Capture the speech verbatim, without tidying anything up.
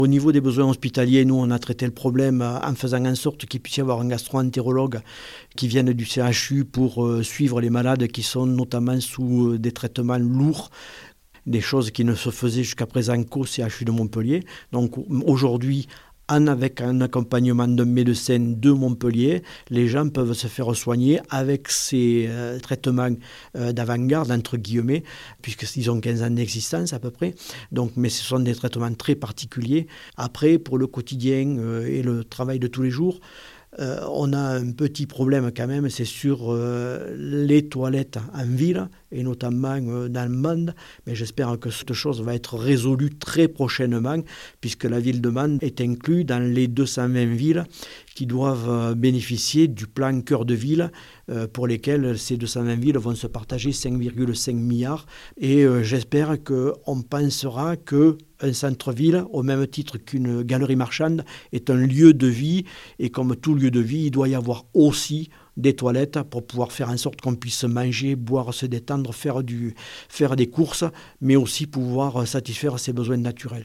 Au niveau des besoins hospitaliers, nous, on a traité le problème en faisant en sorte qu'il puisse y avoir un gastro-entérologue qui vienne du C H U pour euh, suivre les malades qui sont notamment sous euh, des traitements lourds, des choses qui ne se faisaient jusqu'à présent qu'au C H U de Montpellier. Donc aujourd'hui, en avec un accompagnement d'un médecin de Montpellier, les gens peuvent se faire soigner avec ces euh, traitements euh, d'avant-garde, entre guillemets, puisqu'ils ont quinze ans d'existence à peu près. Donc, mais ce sont des traitements très particuliers. Après, pour le quotidien euh, et le travail de tous les jours, Euh, on a un petit problème quand même, c'est sur euh, les toilettes en ville, et notamment euh, dans le Mende. Mais j'espère que cette chose va être résolue très prochainement, puisque la ville de Mende est inclue dans les deux cent vingt villes qui doivent euh, bénéficier du plan Cœur de Ville, euh, pour lesquels ces deux cent vingt villes vont se partager cinq virgule cinq milliards. Et euh, j'espère qu'on pensera que un centre-ville, au même titre qu'une galerie marchande, est un lieu de vie. Et comme tout lieu de vie, il doit y avoir aussi des toilettes pour pouvoir faire en sorte qu'on puisse manger, boire, se détendre, faire, du, faire des courses, mais aussi pouvoir satisfaire ses besoins naturels.